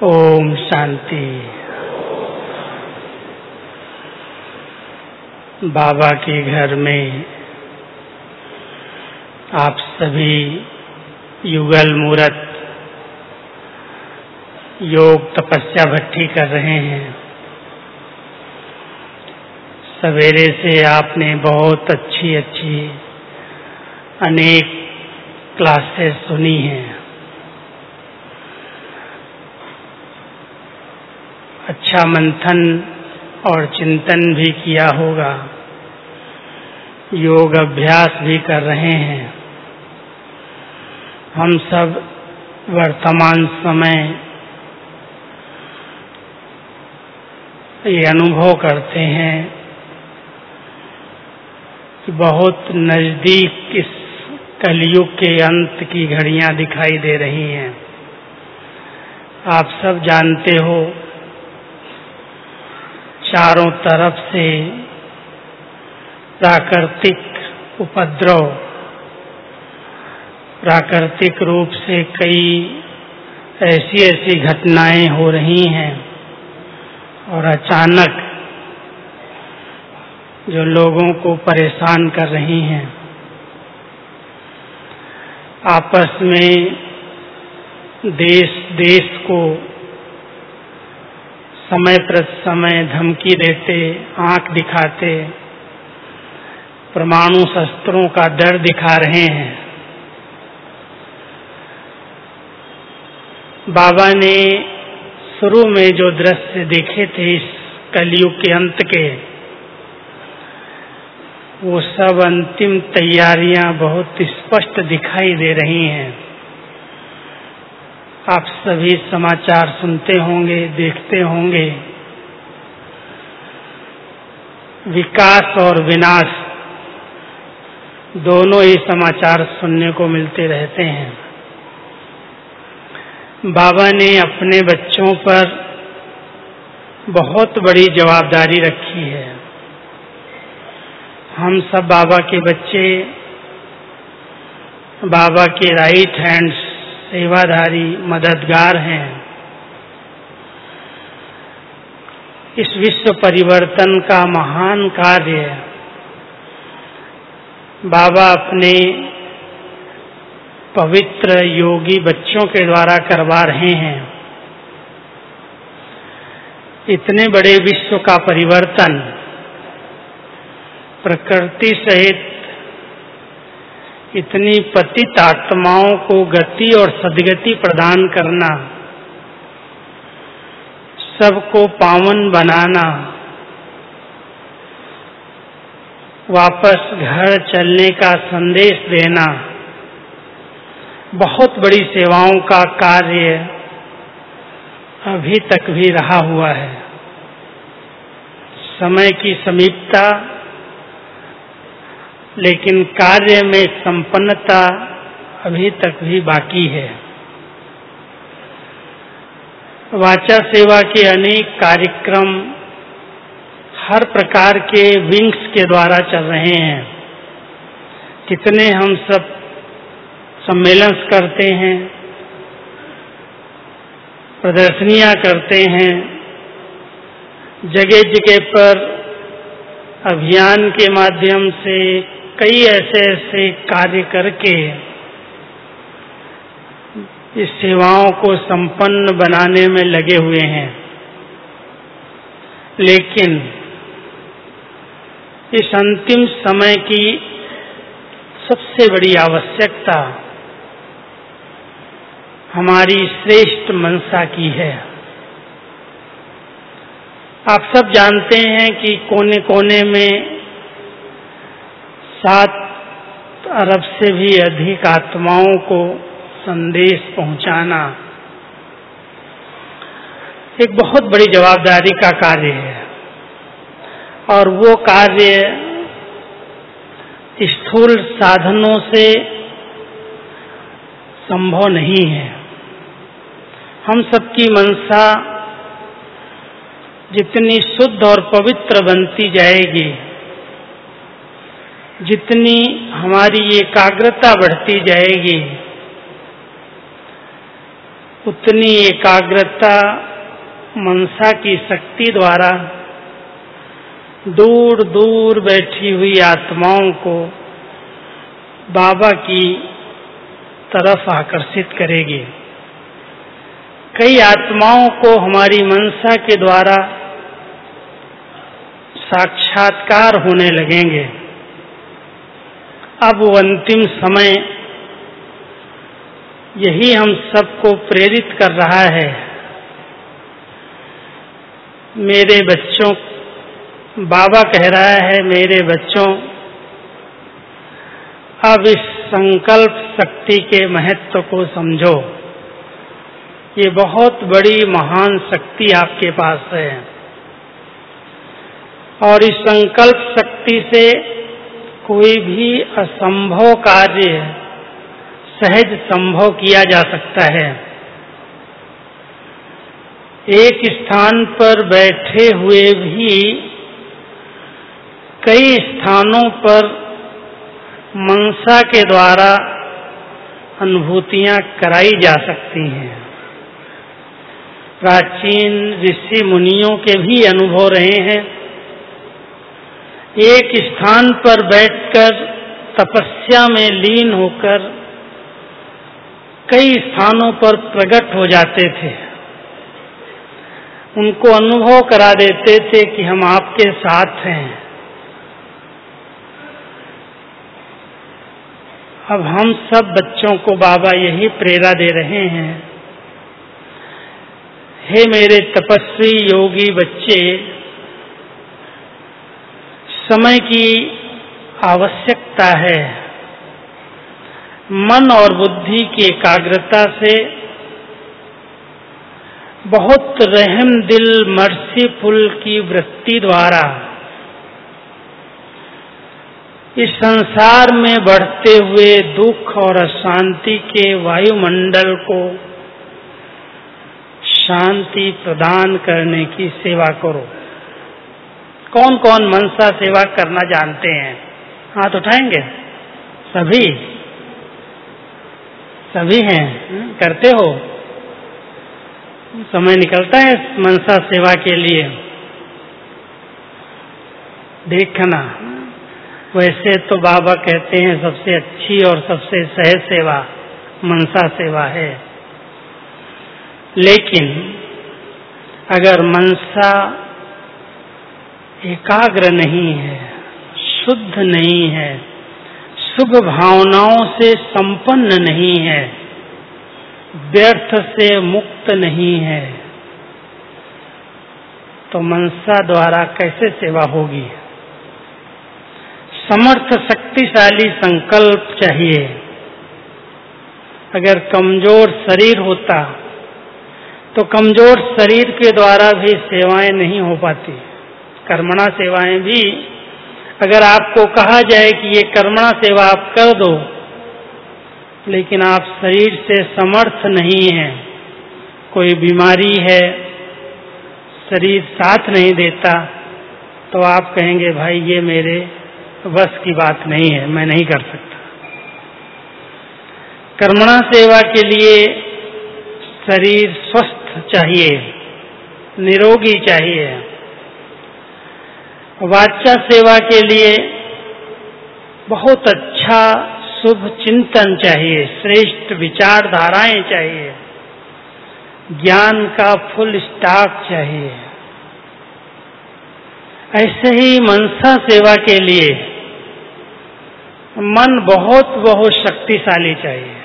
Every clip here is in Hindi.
ओम शांति। बाबा के घर में आप सभी युगल मूरत योग तपस्या भट्टी कर रहे हैं। सवेरे से आपने बहुत अच्छी अनेक क्लासेस सुनी हैं। अच्छा मंथन और चिंतन भी किया होगा। योग अभ्यास भी कर रहे हैं। हम सब वर्तमान समय ये अनुभव करते हैं कि बहुत नजदीक इस कलयुग के अंत की घड़ियां दिखाई दे रही हैं। आप सब जानते हो, चारों तरफ से प्राकृतिक उपद्रव, प्राकृतिक रूप से कई ऐसी घटनाएं हो रही हैं और अचानक जो लोगों को परेशान कर रही हैं। आपस में देश को समय प्रति समय धमकी देते, आंख दिखाते, परमाणु शस्त्रों का डर दिखा रहे हैं। बाबा ने शुरू में जो दृश्य देखे थे इस कलयुग के अंत के, वो सब अंतिम तैयारियां बहुत स्पष्ट दिखाई दे रही हैं। आप सभी समाचार सुनते होंगे, देखते होंगे। विकास और विनाश दोनों ही समाचार सुनने को मिलते रहते हैं। बाबा ने अपने बच्चों पर बहुत बड़ी जवाबदारी रखी है। हम सब बाबा के बच्चे, बाबा के राइट हैंड सेवाधारी मददगार हैं। इस विश्व परिवर्तन का महान कार्य बाबा अपने पवित्र योगी बच्चों के द्वारा करवा रहे हैं। इतने बड़े विश्व का परिवर्तन, प्रकृति सहित इतनी पतित आत्माओं को गति और सद्गति प्रदान करना, सबको पावन बनाना, वापस घर चलने का संदेश देना, बहुत बड़ी सेवाओं का कार्य अभी तक भी रहा हुआ है। समय की समीपता, लेकिन कार्य में संपन्नता अभी तक भी बाकी है। वाचा सेवा के अनेक कार्यक्रम हर प्रकार के विंग्स के द्वारा चल रहे हैं। कितने हम सब सम्मेलन करते हैं, प्रदर्शनियां करते हैं, जगह जगह पर अभियान के माध्यम से कई ऐसे कार्य करके इस सेवाओं को संपन्न बनाने में लगे हुए हैं। लेकिन इस अंतिम समय की सबसे बड़ी आवश्यकता हमारी श्रेष्ठ मनसा की है। आप सब जानते हैं कि कोने कोने में 7 अरब से भी अधिक आत्माओं को संदेश पहुंचाना एक बहुत बड़ी जवाबदारी का कार्य है। और वो कार्य स्थूल साधनों से संभव नहीं है। हम सबकी मनसा जितनी शुद्ध और पवित्र बनती जाएगी, जितनी हमारी एकाग्रता बढ़ती जाएगी, उतनी एकाग्रता मनसा की शक्ति द्वारा दूर दूर बैठी हुई आत्माओं को बाबा की तरफ आकर्षित करेगी। कई आत्माओं को हमारी मनसा के द्वारा साक्षात्कार होने लगेंगे। अब वो अंतिम समय यही हम सबको प्रेरित कर रहा है। मेरे बच्चों, बाबा कह रहा है, मेरे बच्चों, अब इस संकल्प शक्ति के महत्व को समझो। ये बहुत बड़ी महान शक्ति आपके पास है और इस संकल्प शक्ति से कोई भी असंभव कार्य सहज संभव किया जा सकता है। एक स्थान पर बैठे हुए भी कई स्थानों पर मनसा के द्वारा अनुभूतियां कराई जा सकती हैं। प्राचीन ऋषि मुनियों के भी अनुभव रहे हैं। एक स्थान पर बैठकर तपस्या में लीन होकर कई स्थानों पर प्रकट हो जाते थे। उनको अनुभव करा देते थे कि हम आपके साथ हैं। अब हम सब बच्चों को बाबा यही प्रेरणा दे रहे हैं। हे मेरे तपस्वी योगी बच्चे, समय की आवश्यकता है। मन और बुद्धि की एकाग्रता से बहुत रहम दिल मर्सीफुल की वृत्ति द्वारा इस संसार में बढ़ते हुए दुख और अशांति के वायुमंडल को शांति प्रदान करने की सेवा करो। कौन कौन मनसा सेवा करना जानते हैं? हाथ उठाएंगे? सभी सभी हैं? करते हो? समय निकलता है मनसा सेवा के लिए? देखना, वैसे तो बाबा कहते हैं सबसे अच्छी और सबसे सहज सेवा मनसा सेवा है, लेकिन अगर मनसा एकाग्र नहीं है, शुद्ध नहीं है, शुभ भावनाओं से संपन्न नहीं है, व्यर्थ से मुक्त नहीं है, तो मनसा द्वारा कैसे सेवा होगी? समर्थ शक्तिशाली संकल्प चाहिए। अगर कमजोर शरीर होता तो कमजोर शरीर के द्वारा भी सेवाएं नहीं हो पाती। कर्मणा सेवाएं भी अगर आपको कहा जाए कि ये कर्मणा सेवा आप कर दो, लेकिन आप शरीर से समर्थ नहीं हैं, कोई बीमारी है, शरीर साथ नहीं देता, तो आप कहेंगे भाई ये मेरे बस की बात नहीं है, मैं नहीं कर सकता। कर्मणा सेवा के लिए शरीर स्वस्थ चाहिए, निरोगी चाहिए। वाचा सेवा के लिए बहुत अच्छा शुभ चिंतन चाहिए, श्रेष्ठ विचारधाराएं चाहिए, ज्ञान का फुल स्टॉक चाहिए। ऐसे ही मनसा सेवा के लिए मन बहुत बहुत शक्तिशाली चाहिए।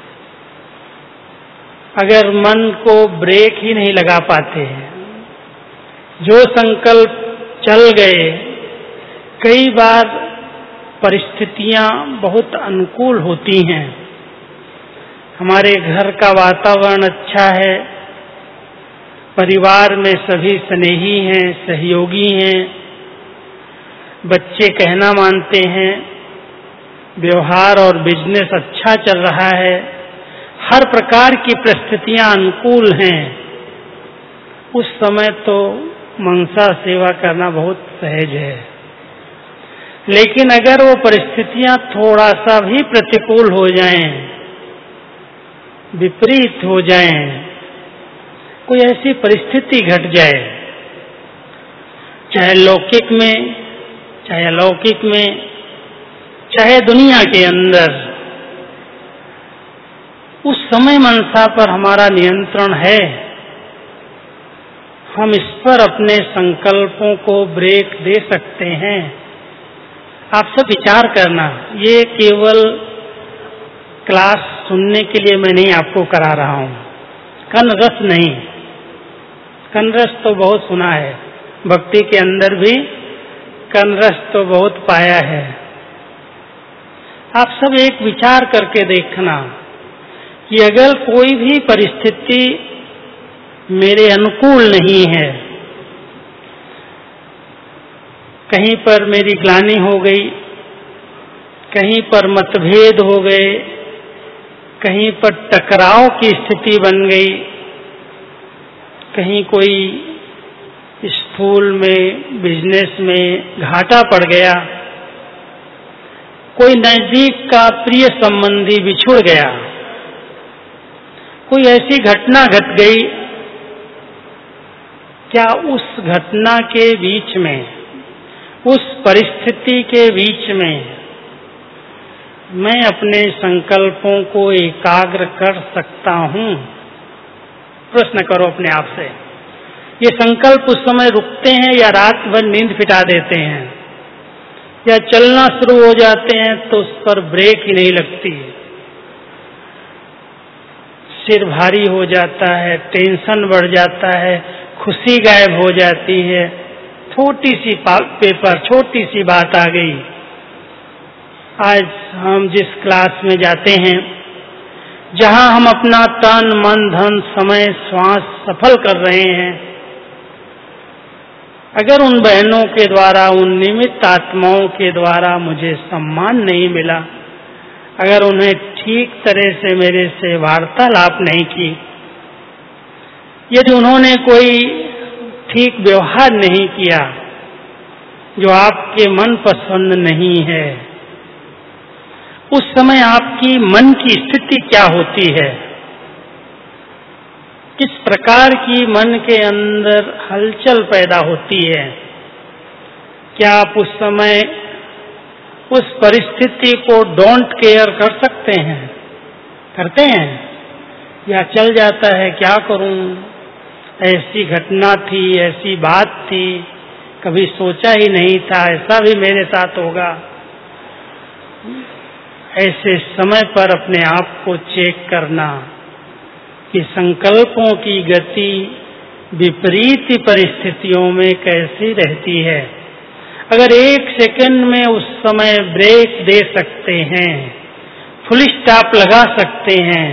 अगर मन को ब्रेक ही नहीं लगा पाते हैं, जो संकल्प चल गए, कई बार परिस्थितियां बहुत अनुकूल होती हैं। हमारे घर का वातावरण अच्छा है, परिवार में सभी स्नेही हैं, सहयोगी हैं, बच्चे कहना मानते हैं, व्यवहार और बिजनेस अच्छा चल रहा है, हर प्रकार की परिस्थितियां अनुकूल हैं, उस समय तो मनसा सेवा करना बहुत सहज है। लेकिन अगर वो परिस्थितियां थोड़ा सा भी प्रतिकूल हो जाएं, विपरीत हो जाएं, कोई ऐसी परिस्थिति घट जाए, चाहे लौकिक में, चाहे अलौकिक में, चाहे दुनिया के अंदर, उस समय मनसा पर हमारा नियंत्रण है। हम इस पर अपने संकल्पों को ब्रेक दे सकते हैं। आप सब विचार करना, ये केवल क्लास सुनने के लिए मैं नहीं आपको करा रहा हूँ, कन रस नहीं। कन रस तो बहुत सुना है, भक्ति के अंदर भी कन रस तो बहुत पाया है। आप सब एक विचार करके देखना कि अगर कोई भी परिस्थिति मेरे अनुकूल नहीं है, कहीं पर मेरी ग्लानि हो गई, कहीं पर मतभेद हो गए, कहीं पर टकराव की स्थिति बन गई, कहीं कोई स्कूल में, बिजनेस में घाटा पड़ गया, कोई नजदीक का प्रिय संबंधी बिछुड़ गया, कोई ऐसी घटना घट गई, क्या उस घटना के बीच में, उस परिस्थिति के बीच में मैं अपने संकल्पों को एकाग्र कर सकता हूँ? प्रश्न करो अपने आप से। ये संकल्प उस समय रुकते हैं या रात भर नींद फिटा देते हैं, या चलना शुरू हो जाते हैं तो उस पर ब्रेक ही नहीं लगती, सिर भारी हो जाता है, टेंशन बढ़ जाता है, खुशी गायब हो जाती है, छोटी सी पेपर, छोटी सी बात आ गई। आज हम जिस क्लास में जाते हैं, जहां हम अपना तन, मन, धन, समय, श्वास सफल कर रहे हैं, अगर उन बहनों के द्वारा, उन निमित्त आत्माओं के द्वारा मुझे सम्मान नहीं मिला, अगर उन्हें ठीक तरह से मेरे से वार्तालाप नहीं की, यदि उन्होंने कोई ठीक व्यवहार नहीं किया जो आपके मन पसंद नहीं है, उस समय आपकी मन की स्थिति क्या होती है? किस प्रकार की मन के अंदर हलचल पैदा होती है? क्या आप उस समय उस परिस्थिति को डोंट केयर कर सकते हैं? करते हैं? या चल जाता है, क्या करूं, ऐसी घटना थी, ऐसी बात थी, कभी सोचा ही नहीं था ऐसा भी मेरे साथ होगा। ऐसे समय पर अपने आप को चेक करना कि संकल्पों की गति विपरीत परिस्थितियों में कैसी रहती है। अगर एक सेकंड में उस समय ब्रेक दे सकते हैं, फुल स्टॉप लगा सकते हैं,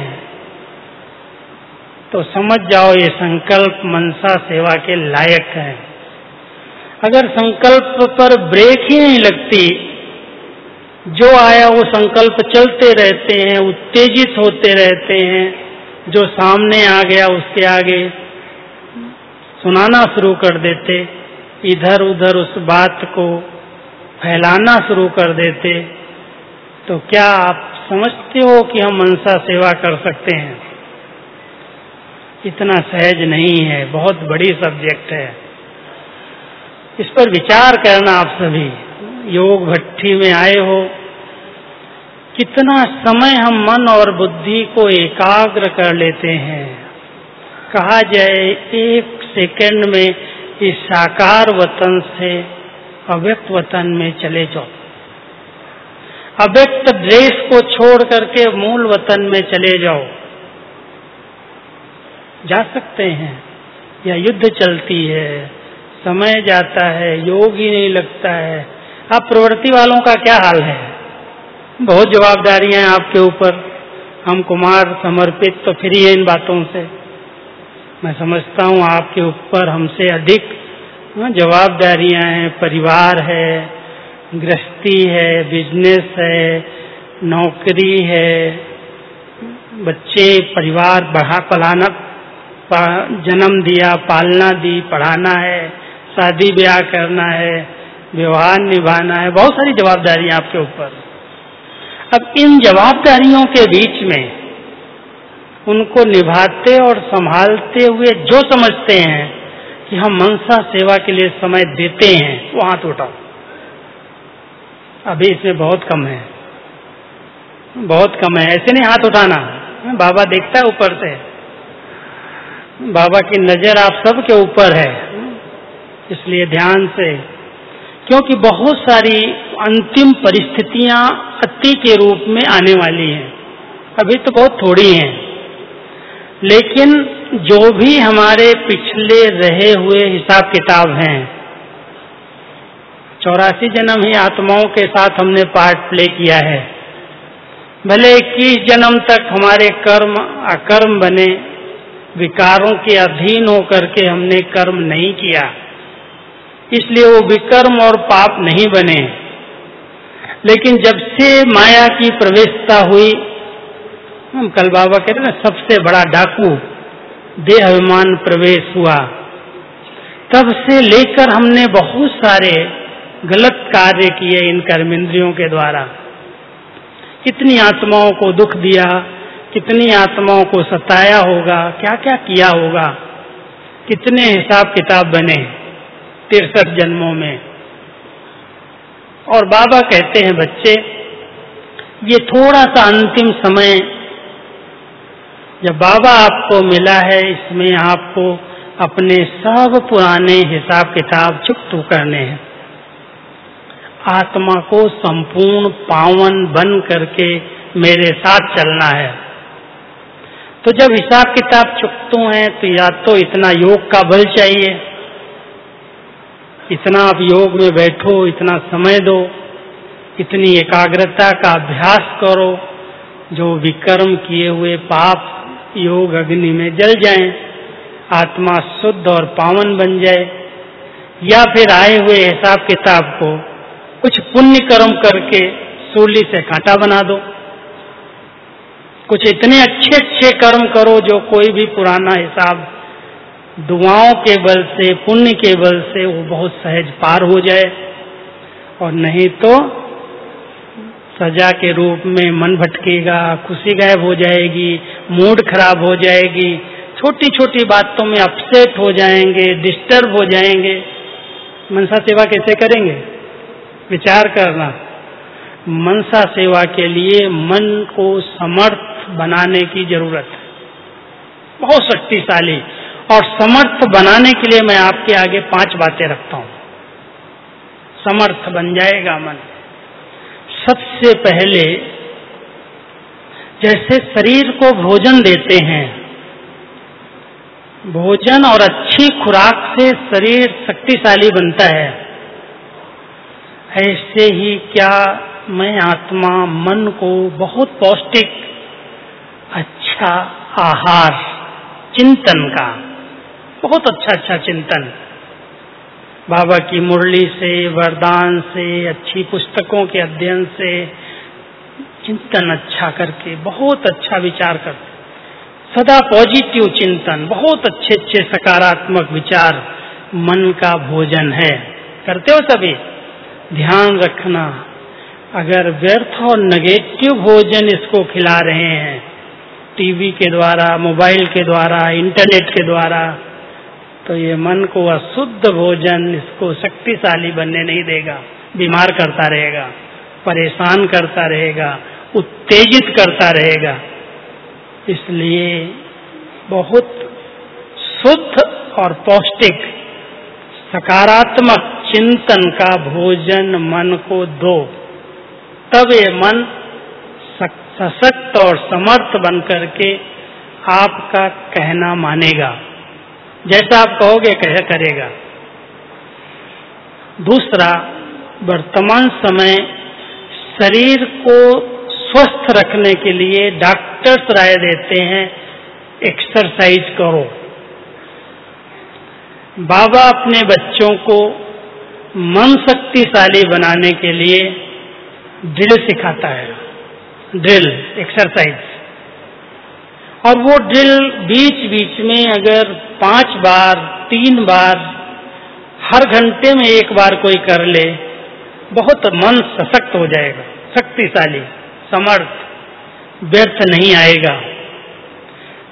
तो समझ जाओ ये संकल्प मनसा सेवा के लायक है। अगर संकल्प पर ब्रेक ही नहीं लगती, जो आया वो संकल्प चलते रहते हैं, उत्तेजित होते रहते हैं, जो सामने आ गया उसके आगे सुनाना शुरू कर देते, इधर उधर उस बात को फैलाना शुरू कर देते, तो क्या आप समझते हो कि हम मनसा सेवा कर सकते हैं? इतना सहज नहीं है, बहुत बड़ी सब्जेक्ट है। इस पर विचार करना आप सभी। योग भट्ठी में आए हो, कितना समय हम मन और बुद्धि को एकाग्र कर लेते हैं। कहा जाए एक सेकंड में इस साकार वतन से अव्यक्त वतन में चले जाओ, अव्यक्त देश को छोड़ करके मूल वतन में चले जाओ, जा सकते हैं? या युद्ध चलती है, समय जाता है, योग ही नहीं लगता है। अब प्रवृत्ति वालों का क्या हाल है? बहुत जवाबदारियां हैं आपके ऊपर, हम कुमार समर्पित तो फ्री है इन बातों से। मैं समझता हूँ आपके ऊपर हमसे अधिक जवाबदारियां हैं, परिवार है, गृहस्थी है, बिजनेस है, नौकरी है, बच्चे, परिवार पढ़ाना, जन्म दिया, पालना दी, पढ़ाना है, शादी ब्याह करना है, व्यवहार निभाना है, बहुत सारी जवाबदारियां आपके ऊपर। अब इन जवाबदारियों के बीच में उनको निभाते और संभालते हुए जो समझते हैं कि हम मनसा सेवा के लिए समय देते हैं, वो हाथ उठाओ। अभी इसमें बहुत कम है, बहुत कम है। ऐसे नहीं हाथ उठाना, बाबा देखता है ऊपर से, बाबा की नजर आप सबके ऊपर है, इसलिए ध्यान से, क्योंकि बहुत सारी अंतिम परिस्थितियां अति के रूप में आने वाली हैं। अभी तो बहुत थोड़ी हैं, लेकिन जो भी हमारे पिछले रहे हुए हिसाब किताब हैं, 84 जन्म ही आत्माओं के साथ हमने पार्ट प्ले किया है। भले 21 जन्म तक हमारे कर्म अकर्म बने, विकारों के अधीन होकर के हमने कर्म नहीं किया, इसलिए वो विकर्म और पाप नहीं बने। लेकिन जब से माया की प्रवेशता हुई, हम कल बाबा कहते ना, सबसे बड़ा डाकू देह अभिमान प्रवेश हुआ, तब से लेकर हमने बहुत सारे गलत कार्य किए इन कर्मेंद्रियों के द्वारा। कितनी आत्माओं को दुख दिया, कितनी आत्माओं को सताया होगा, क्या क्या किया होगा, कितने हिसाब किताब बने 63 जन्मों में। और बाबा कहते हैं, बच्चे, ये थोड़ा सा अंतिम समय जब बाबा आपको मिला है, इसमें आपको अपने सब पुराने हिसाब किताब चुकतू करने हैं। आत्मा को संपूर्ण पावन बन करके मेरे साथ चलना है। तो जब हिसाब किताब चुकतू हैं, तो या तो इतना योग का बल चाहिए, इतना आप योग में बैठो, इतना समय दो, इतनी एकाग्रता का अभ्यास करो, जो विकर्म किए हुए पाप योग अग्नि में जल जाएं, आत्मा शुद्ध और पावन बन जाए। या फिर आए हुए हिसाब किताब को कुछ पुण्य कर्म करके सूली से कांटा बना दो। कुछ इतने अच्छे अच्छे कर्म करो जो कोई भी पुराना हिसाब दुआओं के बल से, पुण्य के बल से वो बहुत सहज पार हो जाए। और नहीं तो सजा के रूप में मन भटकेगा, खुशी गायब हो जाएगी, मूड खराब हो जाएगी, छोटी छोटी बातों में अपसेट हो जाएंगे, डिस्टर्ब हो जाएंगे। मनसा सेवा कैसे करेंगे? विचार करना। मनसा सेवा के लिए मन को समर्थ बनाने की जरूरत है, बहुत शक्तिशाली। और समर्थ बनाने के लिए मैं आपके आगे 5 बातें रखता हूं। समर्थ बन जाएगा मन। सबसे पहले, जैसे शरीर को भोजन देते हैं, भोजन और अच्छी खुराक से शरीर शक्तिशाली बनता है, ऐसे ही क्या मैं आत्मा मन को बहुत पौष्टिक अच्छा आहार, चिंतन का बहुत अच्छा चिंतन, बाबा की मुरली से, वरदान से, अच्छी पुस्तकों के अध्ययन से चिंतन अच्छा करके बहुत अच्छा विचार करते, सदा पॉजिटिव चिंतन, बहुत अच्छे अच्छे सकारात्मक विचार मन का भोजन है। करते हो सभी? ध्यान रखना, अगर व्यर्थ और नेगेटिव भोजन इसको खिला रहे हैं, टीवी के द्वारा, मोबाइल के द्वारा, इंटरनेट के द्वारा, तो ये मन को अशुद्ध भोजन इसको शक्तिशाली बनने नहीं देगा, बीमार करता रहेगा, परेशान करता रहेगा, उत्तेजित करता रहेगा। इसलिए बहुत शुद्ध और पौष्टिक सकारात्मक चिंतन का भोजन मन को दो, तब ये मन सशक्त और समर्थ बन करके आपका कहना मानेगा, जैसा आप कहोगे कह करेगा। दूसरा, वर्तमान समय शरीर को स्वस्थ रखने के लिए डॉक्टर्स राय देते हैं एक्सरसाइज करो। बाबा अपने बच्चों को मन शक्तिशाली बनाने के लिए ड्रिल सिखाता है, ड्रिल एक्सरसाइज। और वो ड्रिल बीच बीच में अगर 5 बार 3 बार हर घंटे में 1 बार कोई कर ले, बहुत मन सशक्त हो जाएगा, शक्तिशाली, समर्थ, व्यर्थ नहीं आएगा।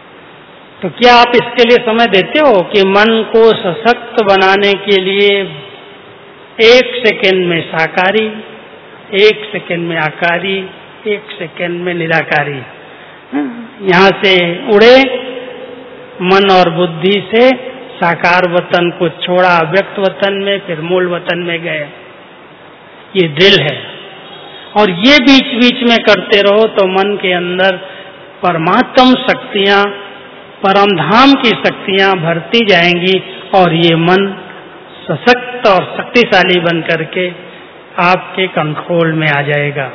तो क्या आप इसके लिए समय देते हो कि मन को सशक्त बनाने के लिए 1 सेकंड में साकारी, 1 सेकंड में आकारी, 1 सेकंड में निराकारी, यहाँ से उड़े मन और बुद्धि से साकार वतन को छोड़ा, अव्यक्त वतन में, फिर मूल वतन में गए। ये ड्रिल है। और ये बीच बीच में करते रहो तो मन के अंदर परमात्म शक्तियां, परमधाम की शक्तियां भरती जाएंगी और ये मन सशक्त और शक्तिशाली बन करके आपके कंट्रोल में आ जाएगा।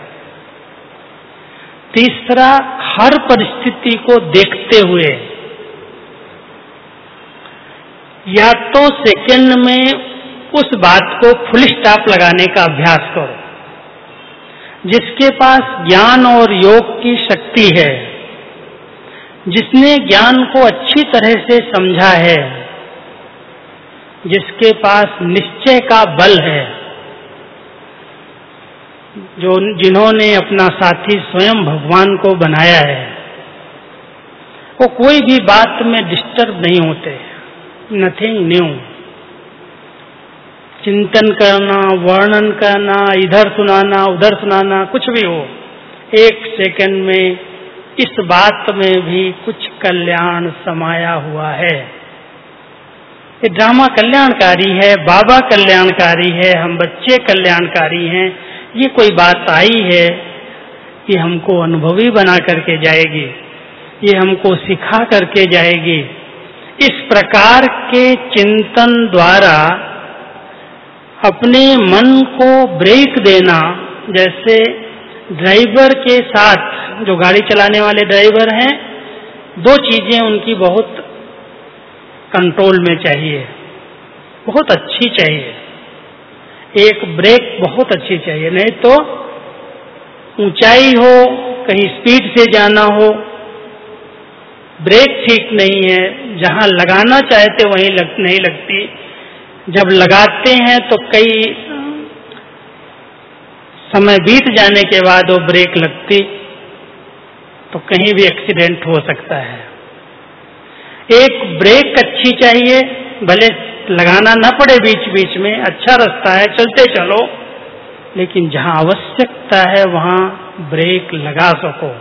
तीसरा, हर परिस्थिति को देखते हुए या तो सेकंड में उस बात को फुल स्टॉप लगाने का अभ्यास करो। जिसके पास ज्ञान और योग की शक्ति है, जिसने ज्ञान को अच्छी तरह से समझा है, जिसके पास निश्चय का बल है, जिन्होंने अपना साथी स्वयं भगवान को बनाया है, वो कोई भी बात में डिस्टर्ब नहीं होते। Nothing new. चिंतन करना, वर्णन करना, इधर सुनाना, उधर सुनाना, कुछ भी हो, 1 सेकंड में इस बात में भी कुछ कल्याण समाया हुआ है। ये ड्रामा कल्याणकारी है, बाबा कल्याणकारी है, हम बच्चे कल्याणकारी हैं। ये कोई बात आई है, ये हमको अनुभवी बना करके जाएगी, ये हमको सिखा करके जाएगी। इस प्रकार के चिंतन द्वारा अपने मन को ब्रेक देना, जैसे ड्राइवर के साथ, जो गाड़ी चलाने वाले ड्राइवर हैं, 2 चीजें उनकी बहुत कंट्रोल में चाहिए, बहुत अच्छी चाहिए। एक ब्रेक बहुत अच्छी चाहिए, नहीं तो ऊंचाई हो, कहीं स्पीड से जाना हो, ब्रेक ठीक नहीं है, जहां लगाना चाहते वहीं नहीं लगती। जब लगाते हैं तो कई समय बीत जाने के बाद वो ब्रेक लगती, तो कहीं भी एक्सीडेंट हो सकता है। एक ब्रेक अच्छी चाहिए, भले लगाना न पड़े बीच बीच में, अच्छा रास्ता है, चलते चलो, लेकिन जहां आवश्यकता है वहां ब्रेक लगा सको।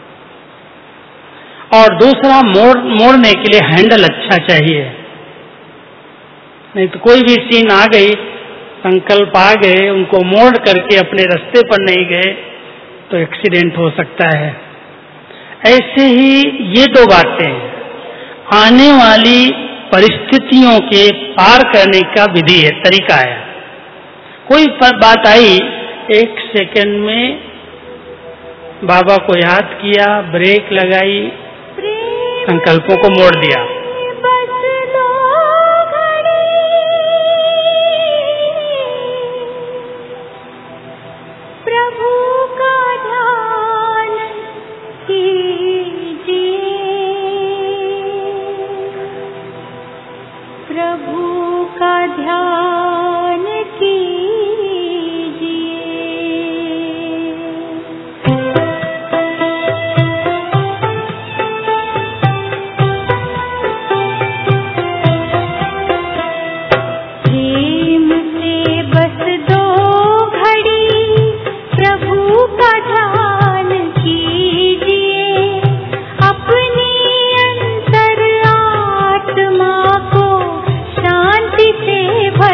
और दूसरा, मोड़ने के लिए हैंडल अच्छा चाहिए, नहीं तो कोई भी सीन आ गई, संकल्प आ गए, उनको मोड़ करके अपने रास्ते पर नहीं गए तो एक्सीडेंट हो सकता है। ऐसे ही ये 2 बातें आने वाली परिस्थितियों के पार करने का विधि है, तरीका है। कोई बात आई, 1 सेकंड में बाबा को याद किया, ब्रेक लगाई, संकल्पों को मोड़ दिया। प्रभु का ध्यान कीजिए, प्रभु का ध्यान कीजिए। भर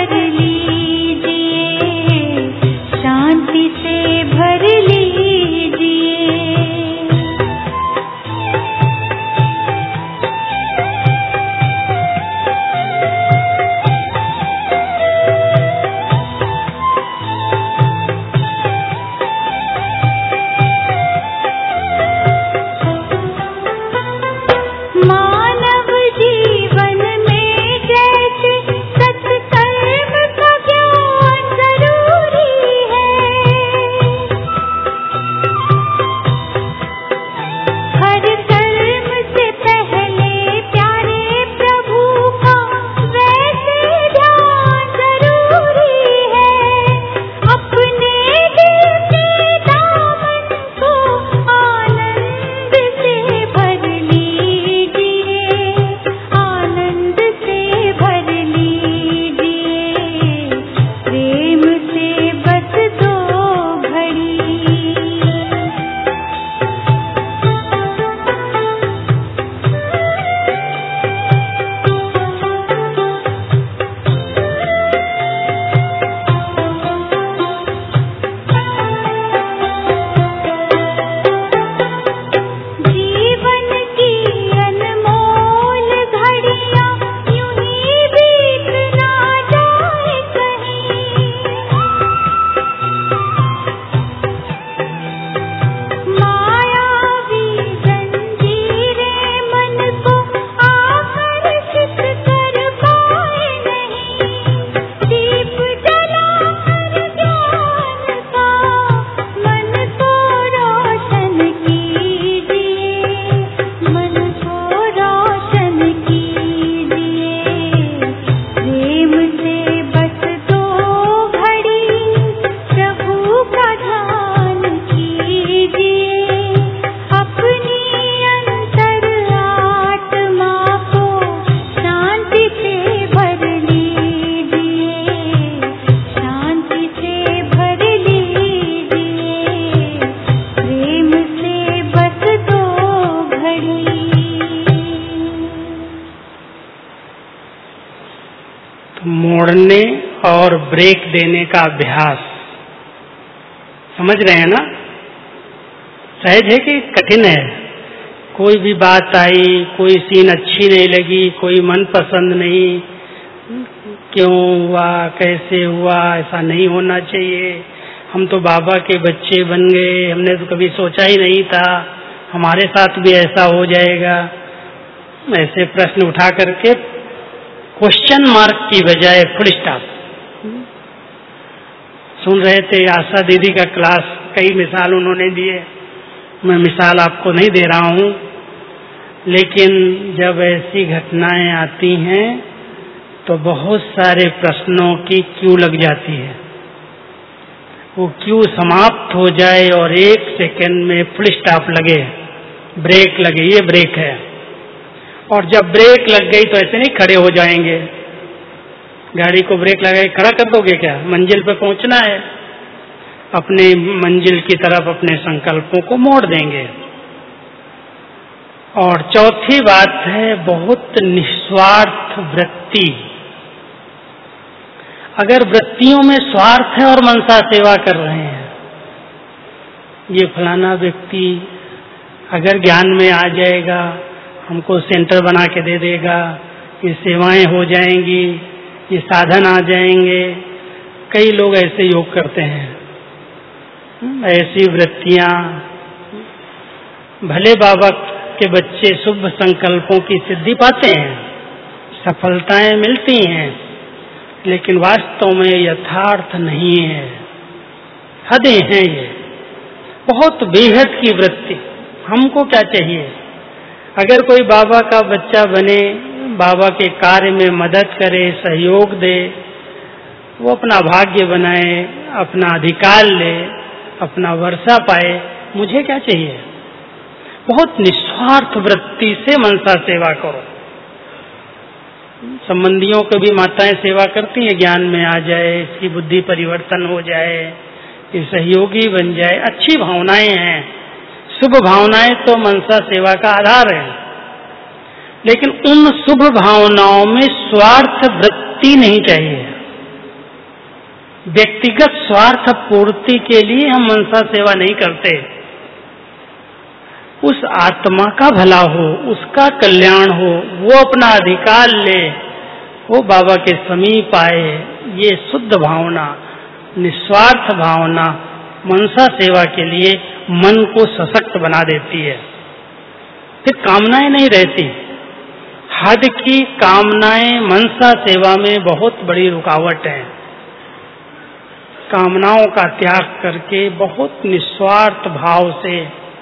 मोड़ने और ब्रेक देने का अभ्यास। समझ रहे हैं ना? सहज है कि कठिन है? कोई भी बात आई, कोई सीन अच्छी नहीं लगी, कोई मन पसंद नहीं, क्यों हुआ, कैसे हुआ, ऐसा नहीं होना चाहिए, हम तो बाबा के बच्चे बन गए, हमने तो कभी सोचा ही नहीं था हमारे साथ भी ऐसा हो जाएगा। ऐसे प्रश्न उठा करके क्वेश्चन मार्क की बजाय फुल स्टॉप। सुन रहे थे आशा दीदी का क्लास, कई मिसाल उन्होंने दिए, मैं मिसाल आपको नहीं दे रहा हूँ, लेकिन जब ऐसी घटनाएं आती हैं तो बहुत सारे प्रश्नों की क्यू लग जाती है। वो क्यू समाप्त हो जाए और 1 सेकंड में फुल स्टॉप लगे, ब्रेक लगे, ये ब्रेक है। और जब ब्रेक लग गई तो ऐसे नहीं खड़े हो जाएंगे, गाड़ी को ब्रेक लगाए खड़ा कर दोगे क्या? मंजिल पे पहुंचना है, अपने मंजिल की तरफ अपने संकल्पों को मोड़ देंगे। और चौथी बात है बहुत निस्वार्थ वृत्ति। अगर वृत्तियों में स्वार्थ है और मनसा सेवा कर रहे हैं, ये फलाना व्यक्ति अगर ज्ञान में आ जाएगा, हमको सेंटर बना के दे देगा, ये सेवाएं हो जाएंगी, ये साधन आ जाएंगे। कई लोग ऐसे योग करते हैं, ऐसी वृत्तियां। भले बाबा के बच्चे शुभ संकल्पों की सिद्धि पाते हैं, सफलताएं मिलती हैं, लेकिन वास्तव में यथार्थ नहीं है, हदें हैं ये, बहुत बेहद की वृत्ति। हमको क्या चाहिए? अगर कोई बाबा का बच्चा बने, बाबा के कार्य में मदद करे, सहयोग दे, वो अपना भाग्य बनाए, अपना अधिकार ले, अपना वर्षा पाए, मुझे क्या चाहिए? बहुत निस्वार्थ वृत्ति से मनसा सेवा करो। संबंधियों को भी माताएं सेवा करती हैं, ज्ञान में आ जाए, इसकी बुद्धि परिवर्तन हो जाए, ये सहयोगी बन जाए, अच्छी भावनाएं हैं, शुभ भावनाएं तो मनसा सेवा का आधार है। लेकिन उन शुभ भावनाओं में स्वार्थ वृत्ति नहीं चाहिए। व्यक्तिगत स्वार्थ पूर्ति के लिए हम मनसा सेवा नहीं करते। उस आत्मा का भला हो, उसका कल्याण हो, वो अपना अधिकार ले, वो बाबा के समीप आए, ये शुद्ध भावना, निस्वार्थ भावना मनसा सेवा के लिए मन को सशक्त बना देती है। फिर कामनाएं नहीं रहती। हद की कामनाएं मनसा सेवा में बहुत बड़ी रुकावट है। कामनाओं का त्याग करके बहुत निस्वार्थ भाव से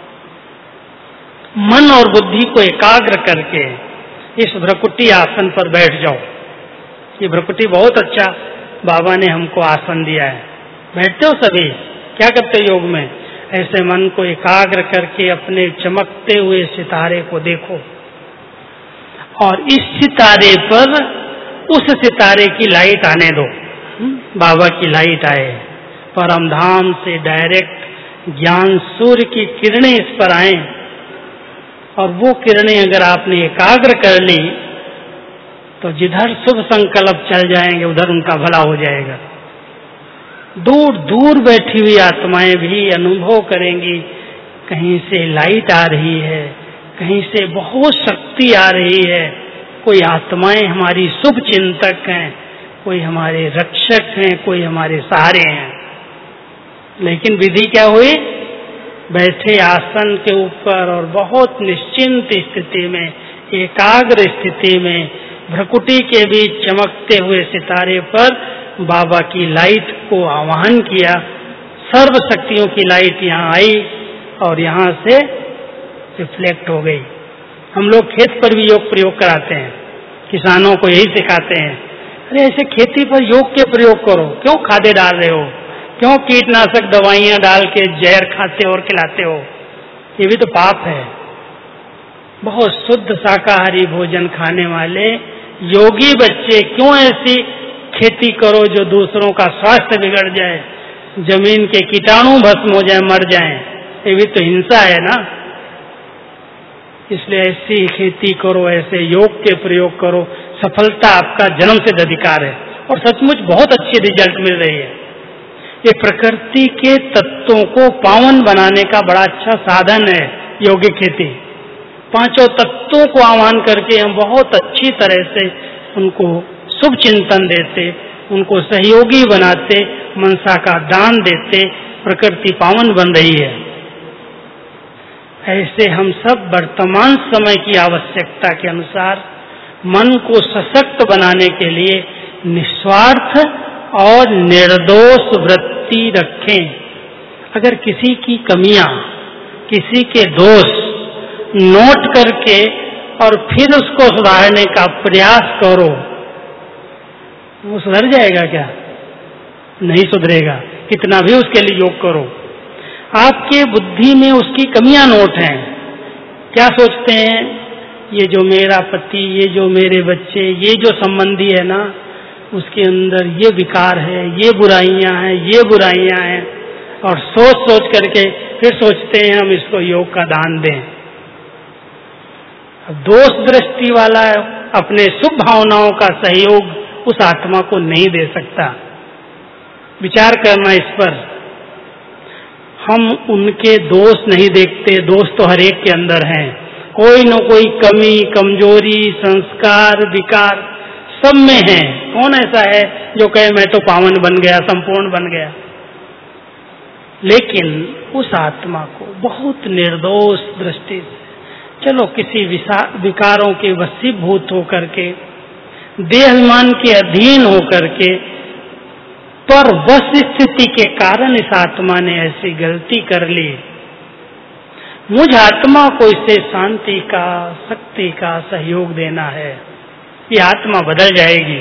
मन और बुद्धि को एकाग्र करके इस भ्रकुटी आसन पर बैठ जाओ। ये भ्रकुटी बहुत अच्छा बाबा ने हमको आसन दिया है। बैठते हो सभी? क्या करते हो योग में? ऐसे मन को एकाग्र करके अपने चमकते हुए सितारे को देखो और इस सितारे पर उस सितारे की लाइट आने दो। बाबा की लाइट आए, परम धाम से डायरेक्ट ज्ञान सूर्य की किरणें इस पर आए, और वो किरणें अगर आपने एकाग्र कर ली तो जिधर शुभ संकल्प चल जाएंगे उधर उनका भला हो जाएगा। दूर दूर बैठी हुई आत्माएं भी अनुभव करेंगी, कहीं से लाइट आ रही है, कहीं से बहुत शक्ति आ रही है। कोई आत्माएं हमारी शुभ चिंतक हैं, कोई हमारे रक्षक हैं, कोई हमारे सहारे हैं। लेकिन विधि क्या हुई? बैठे आसन के ऊपर और बहुत निश्चिंत स्थिति में, एकाग्र स्थिति में, भ्रकुटी के बीच चमकते हुए सितारे पर बाबा की लाइट को आवाहन किया। सर्व शक्तियों की लाइट यहाँ आई और यहाँ से रिफ्लेक्ट हो गई। हम लोग खेत पर भी योग प्रयोग कराते हैं, किसानों को यही सिखाते हैं, अरे ऐसे खेती पर योग के प्रयोग करो, क्यों खादे डाल रहे हो, क्यों कीटनाशक दवाइयां डाल के जहर खाते और खिलाते हो, ये भी तो पाप है। बहुत शुद्ध शाकाहारी भोजन खाने वाले योगी बच्चे क्यों ऐसी खेती करो जो दूसरों का स्वास्थ्य बिगड़ जाए, जमीन के कीटाणु भस्म हो जाए, मर जाएं, ये भी तो हिंसा है ना। इसलिए ऐसी खेती करो, ऐसे योग के प्रयोग करो, सफलता आपका जन्म सिद्ध अधिकार है। और सचमुच बहुत अच्छी रिजल्ट मिल रही है। ये प्रकृति के तत्वों को पावन बनाने का बड़ा अच्छा साधन है यौगिक खेती। पांचों तत्वों को आह्वान करके हम बहुत अच्छी तरह से उनको शुभ चिंतन देते, उनको सहयोगी बनाते, मनसा का दान देते, प्रकृति पावन बन रही है। ऐसे हम सब वर्तमान समय की आवश्यकता के अनुसार मन को सशक्त बनाने के लिए निस्वार्थ और निर्दोष वृत्ति रखें। अगर किसी की कमियां, किसी के दोष नोट करके और फिर उसको सुधारने का प्रयास करो, वो सुधर जाएगा क्या? नहीं सुधरेगा, कितना भी उसके लिए योग करो। आपके बुद्धि में उसकी कमियां नोट हैं। क्या सोचते हैं? ये जो मेरा पति, ये जो मेरे बच्चे, ये जो संबंधी है ना, उसके अंदर ये विकार है, ये बुराइयां हैं, ये बुराइयां हैं, और सोच सोच करके फिर सोचते हैं हम इसको योग का दान दें। दोष दृष्टि वाला अपने शुभ भावनाओं का सहयोग उस आत्मा को नहीं दे सकता। विचार करना इस पर। हम उनके दोष नहीं देखते, दोष तो हर एक के अंदर हैं। कोई न कोई कमी, कमजोरी, संस्कार, विकार सब में है। कौन ऐसा है जो कहे मैं तो पावन बन गया, संपूर्ण बन गया? लेकिन उस आत्मा को बहुत निर्दोष दृष्टि से, चलो किसी विकारों के वशीभूत होकर के, देहाभिमान के अधीन होकर के, पर वश स्थिति के कारण इस आत्मा ने ऐसी गलती कर ली, मुझ आत्मा को इसे शांति का, शक्ति का सहयोग देना है। ये आत्मा बदल जाएगी।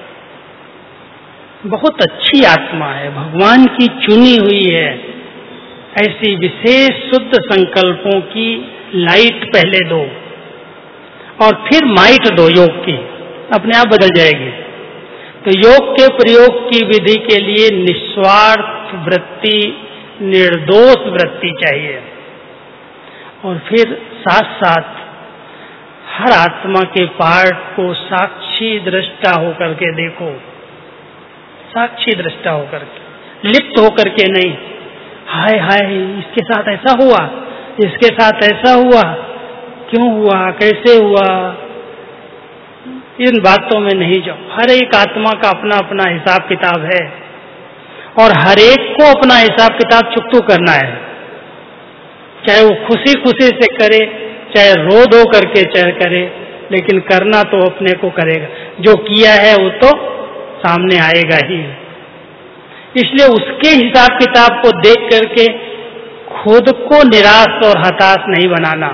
बहुत अच्छी आत्मा है, भगवान की चुनी हुई है। ऐसी विशेष शुद्ध संकल्पों की लाइट पहले दो और फिर माइट दो योग की, अपने आप बदल जाएगी। तो योग के प्रयोग की विधि के लिए निस्वार्थ वृत्ति, निर्दोष वृत्ति चाहिए। और फिर साथ साथ हर आत्मा के पार्ट को साक्षी दृष्टा होकर के देखो, साक्षी दृष्टा होकर के, लिप्त होकर के नहीं। हाय हाय इसके साथ ऐसा हुआ, इसके साथ ऐसा हुआ, क्यों हुआ, कैसे हुआ, इन बातों में नहीं जाओ। हर एक आत्मा का अपना अपना हिसाब किताब है और हर एक को अपना हिसाब किताब चुकतू करना है। चाहे वो खुशी खुशी से करे, चाहे रो धो करके चाहे करे, लेकिन करना तो अपने को करेगा। जो किया है वो तो सामने आएगा ही। इसलिए उसके हिसाब किताब को देख करके खुद को निराश और हताश नहीं बनाना।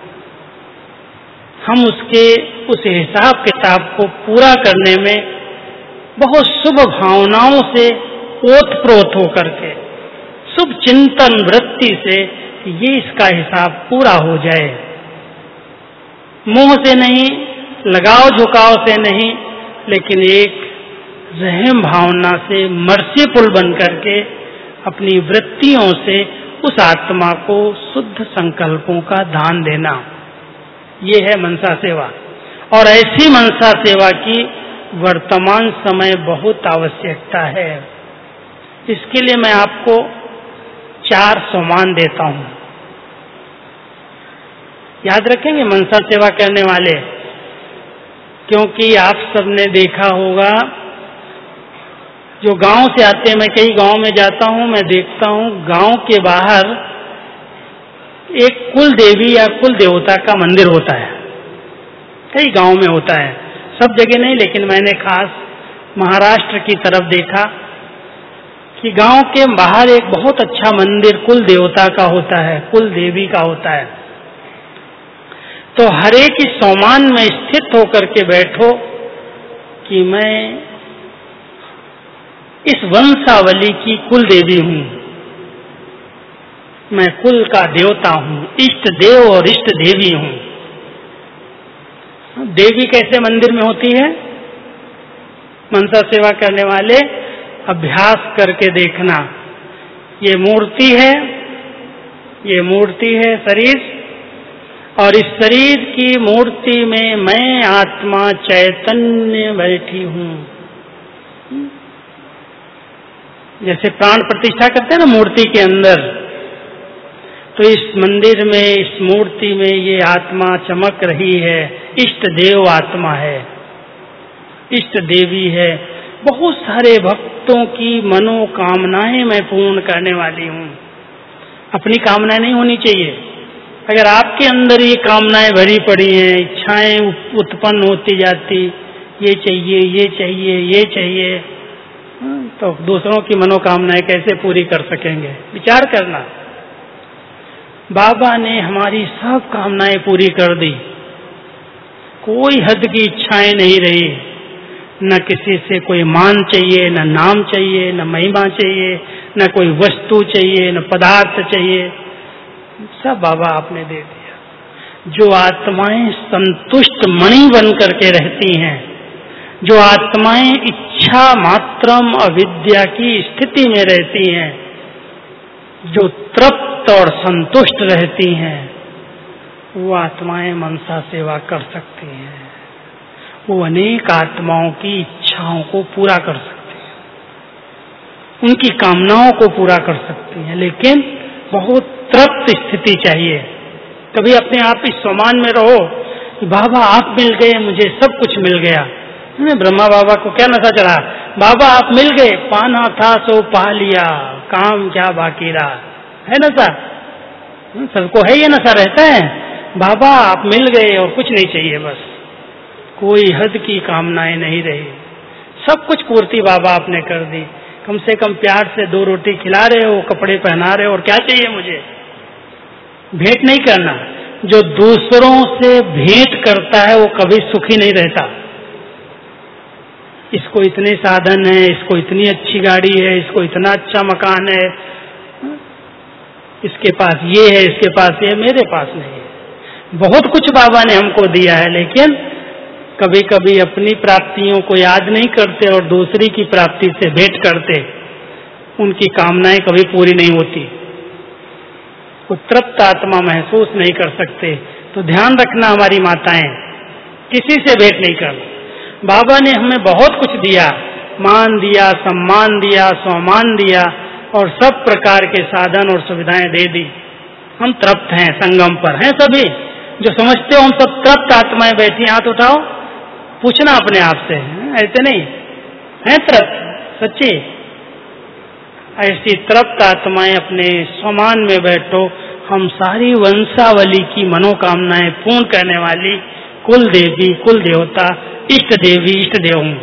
हम उसके उस हिसाब किताब को पूरा करने में बहुत शुभ भावनाओं से ओतप्रोत होकर के, शुभ चिंतन वृत्ति से ये इसका हिसाब पूरा हो जाए। मोह से नहीं, लगाव झुकाव से नहीं, लेकिन एक रहम भावना से, मर्सीफुल बन करके अपनी वृत्तियों से उस आत्मा को शुद्ध संकल्पों का दान देना, ये है मनसा सेवा। और ऐसी मनसा सेवा की वर्तमान समय बहुत आवश्यकता है। इसके लिए मैं आपको 4 सोमान देता हूं। याद रखेंगे मनसा सेवा करने वाले, क्योंकि आप सबने देखा होगा जो गांव से आते हैं, मैं कई गांव में जाता हूं, मैं देखता हूं गांव के बाहर एक कुल देवी या कुल देवता का मंदिर होता है। कई गांव में होता है, सब जगह नहीं, लेकिन मैंने खास महाराष्ट्र की तरफ देखा कि गांव के बाहर एक बहुत अच्छा मंदिर कुल देवता का होता है, कुल देवी का होता है। तो हर एक इस सोमान में स्थित होकर के बैठो कि मैं इस वंशावली की कुल देवी हूं, मैं कुल का देवता हूं, इष्ट देव और इष्ट देवी हूं। देवी कैसे मंदिर में होती है? मनसा सेवा करने वाले अभ्यास करके देखना। ये मूर्ति है, ये मूर्ति है शरीर, और इस शरीर की मूर्ति में मैं आत्मा चैतन्य बैठी हूं। जैसे प्राण प्रतिष्ठा करते हैं ना मूर्ति के अंदर, तो इस मंदिर में, इस मूर्ति में ये आत्मा चमक रही है, इष्ट देव आत्मा है, इष्ट देवी है, बहुत सारे भक्तों की मनोकामनाएं मैं पूर्ण करने वाली हूँ। अपनी कामनाएं नहीं होनी चाहिए। अगर आपके अंदर ये कामनाएं भरी पड़ी हैं, इच्छाएं उत्पन्न होती जाती, ये चाहिए, ये चाहिए, ये चाहिए, तो दूसरों की मनोकामनाएं कैसे पूरी कर सकेंगे? विचार करना। बाबा ने हमारी सब कामनाएं पूरी कर दी, कोई हद की इच्छाएं नहीं रही। न किसी से कोई मान चाहिए, न नाम चाहिए, न महिमा चाहिए, न कोई वस्तु चाहिए, न पदार्थ चाहिए, सब बाबा आपने दे दिया। जो आत्माएं संतुष्ट मणि बन करके रहती हैं, जो आत्माएं इच्छा मात्रम अविद्या की स्थिति में रहती हैं, जो तृप्त और संतुष्ट रहती हैं, वो आत्माएं मनसा सेवा कर सकती हैं। वो अनेक आत्माओं की इच्छाओं को पूरा कर सकती हैं, उनकी कामनाओं को पूरा कर सकती हैं, लेकिन बहुत तृप्त स्थिति चाहिए। कभी अपने आप इस सम्मान में रहो कि बाबा आप मिल गए, मुझे सब कुछ मिल गया। ब्रह्मा बाबा को क्या नशा चढ़ा, बाबा आप मिल गए, पाना था सो पा लिया, काम क्या बाकी रहा, है नशा? सबको है ये नशा, रहता है। बाबा आप मिल गए और कुछ नहीं चाहिए, बस कोई हद की कामनाएं नहीं रही, सब कुछ पूर्ति बाबा आपने कर दी। कम से कम प्यार से 2 रोटी खिला रहे हो, कपड़े पहना रहे हो, और क्या चाहिए मुझे? भेंट नहीं करना। जो दूसरों से भेंट करता है वो कभी सुखी नहीं रहता। इसको इतने साधन है, इसको इतनी अच्छी गाड़ी है, इसको इतना अच्छा मकान है, इसके पास ये है, इसके पास ये, मेरे पास नहीं है। बहुत कुछ बाबा ने हमको दिया है, लेकिन कभी कभी अपनी प्राप्तियों को याद नहीं करते और दूसरी की प्राप्ति से भेंट करते, उनकी कामनाएं कभी पूरी नहीं होती, वो तृप्त आत्मा महसूस नहीं कर सकते। तो ध्यान रखना हमारी माताएं, किसी से भेंट नहीं करना। बाबा ने हमें बहुत कुछ दिया, मान दिया, सम्मान दिया, सम्मान दिया, और सब प्रकार के साधन और सुविधाएं दे दी। हम तृप्त हैं, संगम पर हैं सभी। जो समझते हो हम सब तृप्त आत्माएं बैठी, हाथ उठाओ, पूछना अपने आप से, ऐसे नहीं है तृप्त सच्ची? ऐसी तृप्त आत्माएं अपने समान में बैठो। हम सारी वंशावली की मनोकामनाएं पूर्ण करने वाली कुल देवी, कुल देवता, इष्ट देवी, इष्ट देव हूं।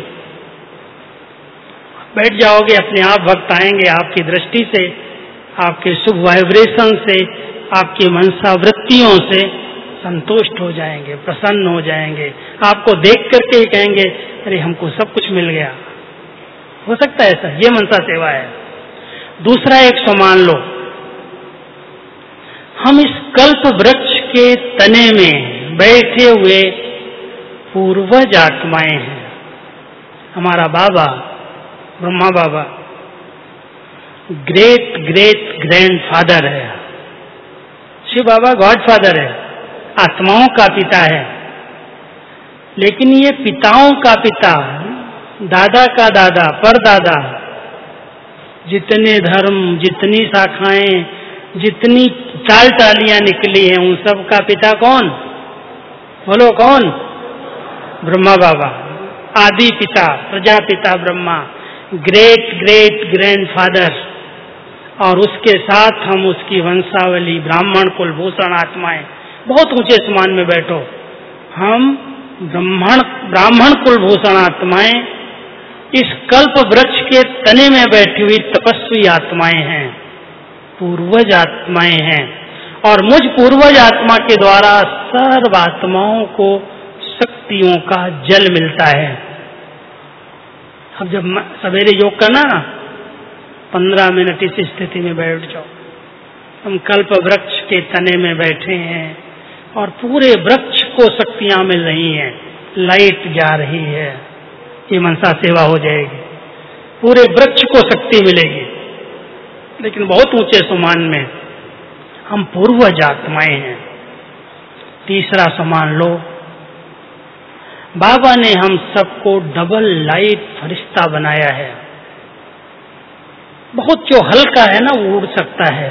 बैठ जाओगे, अपने आप भक्त आएंगे, आपकी दृष्टि से, आपके शुभ वाइब्रेशन से, आपकी मनसा वृत्तियों से संतुष्ट हो जाएंगे, प्रसन्न हो जाएंगे। आपको देख करके ही कहेंगे अरे हमको सब कुछ मिल गया। हो सकता है ऐसा, ये मनसा सेवा है। दूसरा एक सम्मान लो, हम इस कल्प वृक्ष के तने में बैठे हुए पूर्वज आत्माएं हैं। हमारा बाबा ब्रह्मा बाबा ग्रेट ग्रेट ग्रैंडफादर है, शिव बाबा गॉडफादर है, आत्माओं का पिता है। लेकिन ये पिताओं का पिता, दादा का दादा, परदादा, जितने धर्म, जितनी शाखाएं, जितनी चाल टालियां निकली हैं, उन सब का पिता कौन? बोलो कौन? ब्रह्मा बाबा, आदि पिता, प्रजापिता ब्रह्मा, ग्रेट ग्रेट ग्रैंडफादर। और उसके साथ हम उसकी वंशावली, ब्राह्मण कुलभूषण आत्माएं, बहुत ऊंचे समान में बैठो। हम ब्राह्मण कुलभूषण आत्माएं इस कल्प वृक्ष के तने में बैठी हुई तपस्वी आत्माएं हैं, पूर्वज आत्माएं हैं। और मुझ पूर्वज आत्मा के द्वारा सर्व आत्माओं को शक्तियों का जल मिलता है। अब जब सवेरे योग करना ना, 15 मिनट इस स्थिति में बैठ जाओ। हम कल्प वृक्ष के तने में बैठे हैं और पूरे वृक्ष को शक्तियां मिल रही हैं, लाइट जा रही है, ये मनसा सेवा हो जाएगी। पूरे वृक्ष को शक्ति मिलेगी, लेकिन बहुत ऊंचे सम्मान में। हम पूर्वज आत्माएं हैं। तीसरा सम्मान लो, बाबा ने हम सबको डबल लाइट फरिश्ता बनाया है। बहुत जो हल्का है ना वो उड़ सकता है,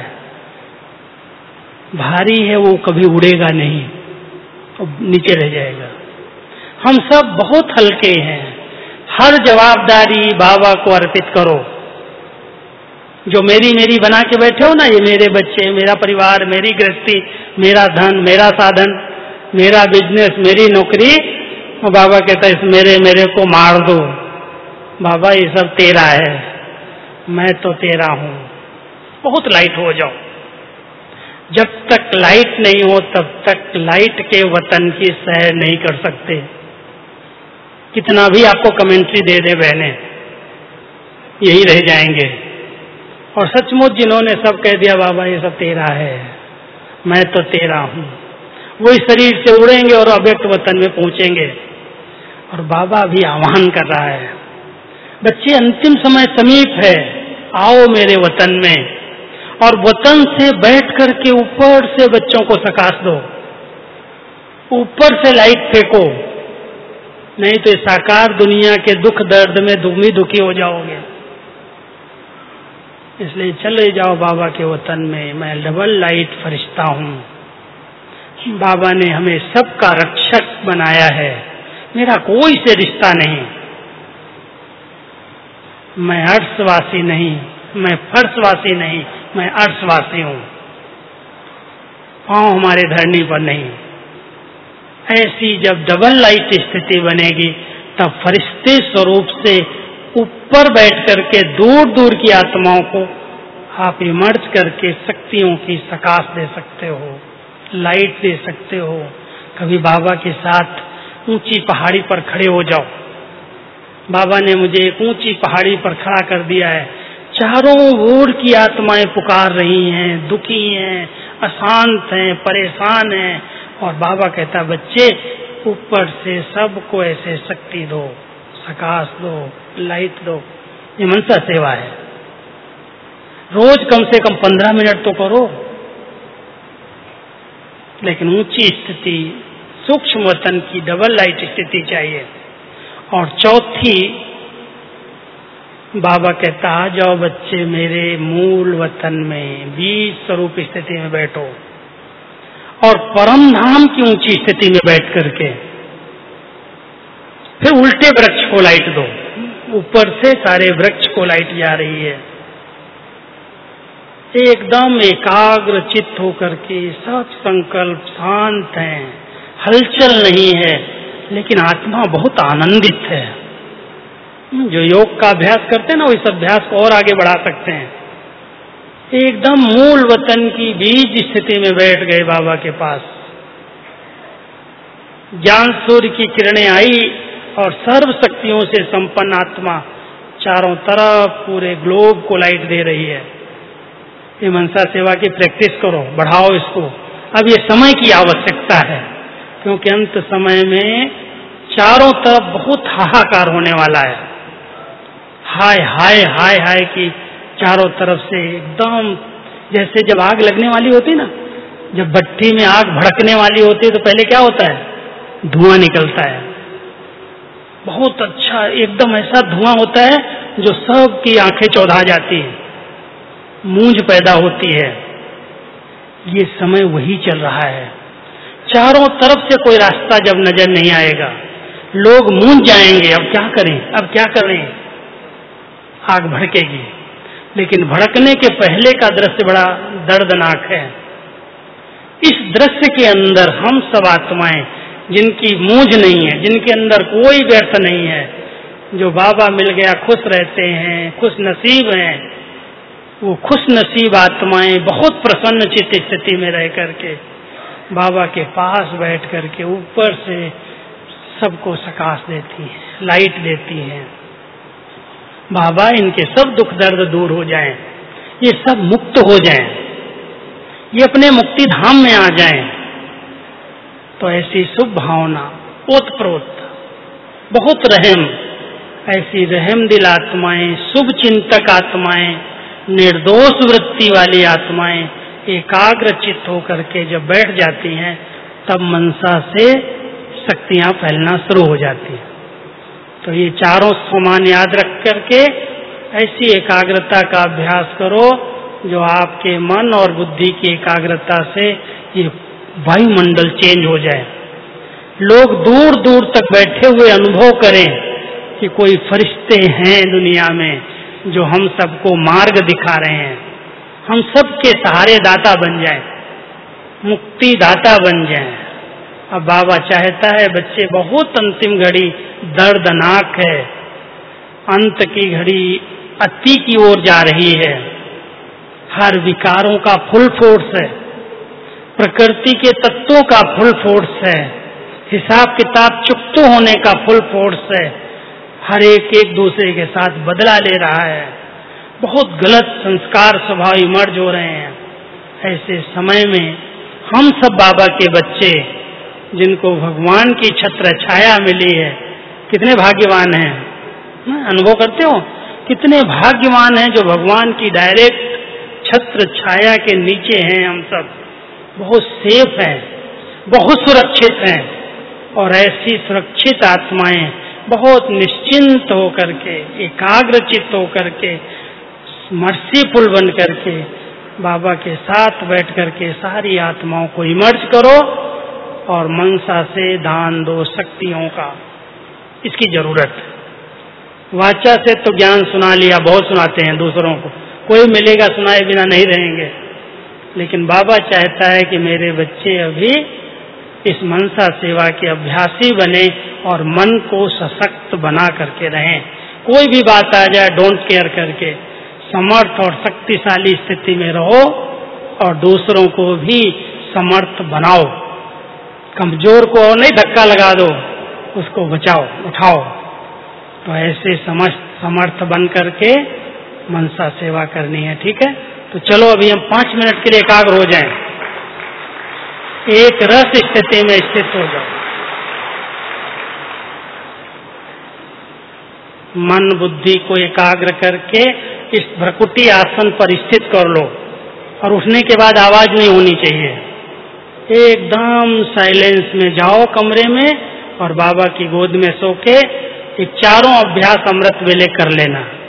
भारी है वो कभी उड़ेगा नहीं, तो नीचे रह जाएगा। हम सब बहुत हल्के हैं। हर जवाबदारी बाबा को अर्पित करो। जो मेरी मेरी बना के बैठे हो ना, ये मेरे बच्चे, मेरा परिवार, मेरी गृहस्थी, मेरा धन, मेरा साधन, मेरा बिजनेस, मेरी नौकरी, और बाबा कहता है इस मेरे को मार दो। बाबा ये सब तेरा है, मैं तो तेरा हूं। बहुत लाइट हो जाओ। जब तक लाइट नहीं हो तब तक लाइट के वतन की सैर नहीं कर सकते। कितना भी आपको कमेंट्री दे दे बहने, यही रह जाएंगे। और सचमुच जिन्होंने सब कह दिया बाबा ये सब तेरा है, मैं तो तेरा हूं, वही शरीर से उड़ेंगे और अव्यक्त वतन में पहुंचेंगे। और बाबा भी आह्वान कर रहा है, बच्चे अंतिम समय समीप है, आओ मेरे वतन में। और वतन से बैठ करके ऊपर से बच्चों को सकाश दो, ऊपर से लाइट फेंको, नहीं तो इस साकार दुनिया के दुख दर्द में दुमी दुखी हो जाओगे। इसलिए चले जाओ बाबा के वतन में। मैं डबल लाइट फरिश्ता हूं। बाबा ने हमें सबका रक्षक बनाया है, मेरा कोई से रिश्ता नहीं। मैं अर्शवासी नहीं, मैं फर्शवासी नहीं, मैं अर्शवासी हूं। पांव हमारे धरनी पर नहीं। ऐसी जब डबल लाइट स्थिति बनेगी तब फरिश्ते स्वरूप से ऊपर बैठ करके दूर दूर की आत्माओं को आप इमर्ज करके शक्तियों की सकाश दे सकते हो, लाइट दे सकते हो। कभी बाबा के साथ ऊंची पहाड़ी पर खड़े हो जाओ। बाबा ने मुझे एक ऊंची पहाड़ी पर खड़ा कर दिया है, चारों ओर की आत्माएं पुकार रही हैं, दुखी हैं, अशांत हैं, परेशान हैं। और बाबा कहता बच्चे ऊपर से सबको ऐसे शक्ति दो, सकाश दो, लाइट दो। ये मनसा सेवा है। रोज कम से कम 15 मिनट तो करो। लेकिन ऊंची स्थिति, सूक्ष्म वतन की डबल लाइट स्थिति चाहिए। और चौथी, बाबा कहता आ जाओ बच्चे मेरे मूल वतन में, बीज स्वरूप स्थिति में बैठो। और परम धाम की ऊंची स्थिति में बैठ करके फिर उल्टे वृक्ष को लाइट दो। ऊपर से सारे वृक्ष को लाइट जा रही है। एकदम एकाग्र चित्त होकर के सब संकल्प शांत हैं, हलचल नहीं है, लेकिन आत्मा बहुत आनंदित है। जो योग का अभ्यास करते हैं ना, इस अभ्यास को और आगे बढ़ा सकते हैं। एकदम मूल वतन की बीज स्थिति में बैठ गए बाबा के पास। ज्ञान सूर्य की किरणें आई और सर्व शक्तियों से संपन्न आत्मा चारों तरफ पूरे ग्लोब को लाइट दे रही है। ये मनसा सेवा की प्रैक्टिस करो, बढ़ाओ इसको। अब ये समय की आवश्यकता है, क्योंकि अंत समय में चारों तरफ बहुत हाहाकार होने वाला है। हाय हाय हाय हाय की चारों तरफ से एकदम, जैसे जब आग लगने वाली होती ना, जब भट्टी में आग भड़कने वाली होती है तो पहले क्या होता है, धुआं निकलता है। बहुत अच्छा एकदम ऐसा धुआं होता है जो सबकी आंखें चौधा जाती है, मूंझ पैदा होती है। ये समय वही चल रहा है। चारों तरफ से कोई रास्ता जब नजर नहीं आएगा, लोग मूंझ जाएंगे। अब क्या करें, अब क्या करें। आग भड़केगी, लेकिन भड़कने के पहले का दृश्य बड़ा दर्दनाक है। इस दृश्य के अंदर हम सब आत्माएं जिनकी मूंझ नहीं है, जिनके अंदर कोई व्यर्थ नहीं है, जो बाबा मिल गया खुश रहते हैं, खुश नसीब हैं, वो खुश नसीब आत्माएं बहुत प्रसन्न चित्त स्थिति में रह करके बाबा के पास बैठ करके ऊपर से सबको सकाश देती है, लाइट देती है। बाबा इनके सब दुख दर्द दूर हो जाएं, ये सब मुक्त हो जाएं, ये अपने मुक्ति धाम में आ जाएं। तो ऐसी शुभ भावना, ओतप्रोत, बहुत रहम, ऐसी रहम दिल आत्माएं, शुभ चिंतक आत्माएं, निर्दोष वृत्ति वाली आत्माएं एकाग्र चित्त होकर के जब बैठ जाती हैं, तब मनसा से शक्तियां फैलना शुरू हो जाती हैं। तो ये चारों समान याद रख करके ऐसी एकाग्रता का अभ्यास करो जो आपके मन और बुद्धि की एकाग्रता से ये वायुमंडल चेंज हो जाए। लोग दूर दूर तक बैठे हुए अनुभव करें कि कोई फरिश्ते हैं दुनिया में जो हम सबको मार्ग दिखा रहे हैं, हम सबके सहारे दाता बन जाएं, मुक्ति दाता बन जाएं। अब बाबा चाहता है बच्चे, बहुत अंतिम घड़ी दर्दनाक है, अंत की घड़ी अति की ओर जा रही है, हर विकारों का फुल फोर्स है, प्रकृति के तत्वों का फुल फोर्स है, हिसाब किताब चुकते होने का फुल फोर्स है, हर एक दूसरे के साथ बदला ले रहा है, बहुत गलत संस्कार स्वभाव इमर्ज हो रहे हैं। ऐसे समय में हम सब बाबा के बच्चे जिनको भगवान की छत्र छाया मिली है, कितने भाग्यवान हैं। अनुभव करते हो कितने भाग्यवान हैं जो भगवान की डायरेक्ट छत्र छाया के नीचे हैं। हम सब बहुत सेफ हैं, बहुत सुरक्षित हैं, और ऐसी सुरक्षित आत्माएं बहुत निश्चिंत होकर के, एकाग्रचित होकर के, मर्सीफुल बन करके बाबा के साथ बैठ करके सारी आत्माओं को इमर्ज करो और मनसा से दान दो शक्तियों का। इसकी जरूरत है। वाचा से तो ज्ञान सुना लिया, बहुत सुनाते हैं दूसरों को, कोई मिलेगा सुनाए बिना नहीं रहेंगे, लेकिन बाबा चाहता है कि मेरे बच्चे अभी इस मनसा सेवा के अभ्यासी बने और मन को सशक्त बना करके रहें। कोई भी बात आ जाए डोंट केयर करके समर्थ और शक्तिशाली स्थिति में रहो और दूसरों को भी समर्थ बनाओ। कमजोर को और नहीं धक्का लगा दो, उसको बचाओ, उठाओ। तो ऐसे समर्थ बन करके मनसा सेवा करनी है। ठीक है, तो चलो अभी हम 5 मिनट के लिए एकाग्र हो जाएं, एक रस स्थिति में स्थित हो जाओ। मन बुद्धि को एकाग्र करके इस भ्रकुटी आसन पर स्थित कर लो और उठने के बाद आवाज नहीं होनी चाहिए। एकदम साइलेंस में जाओ कमरे में और बाबा की गोद में सो के 4 अभ्यास अमृत वेले कर लेना।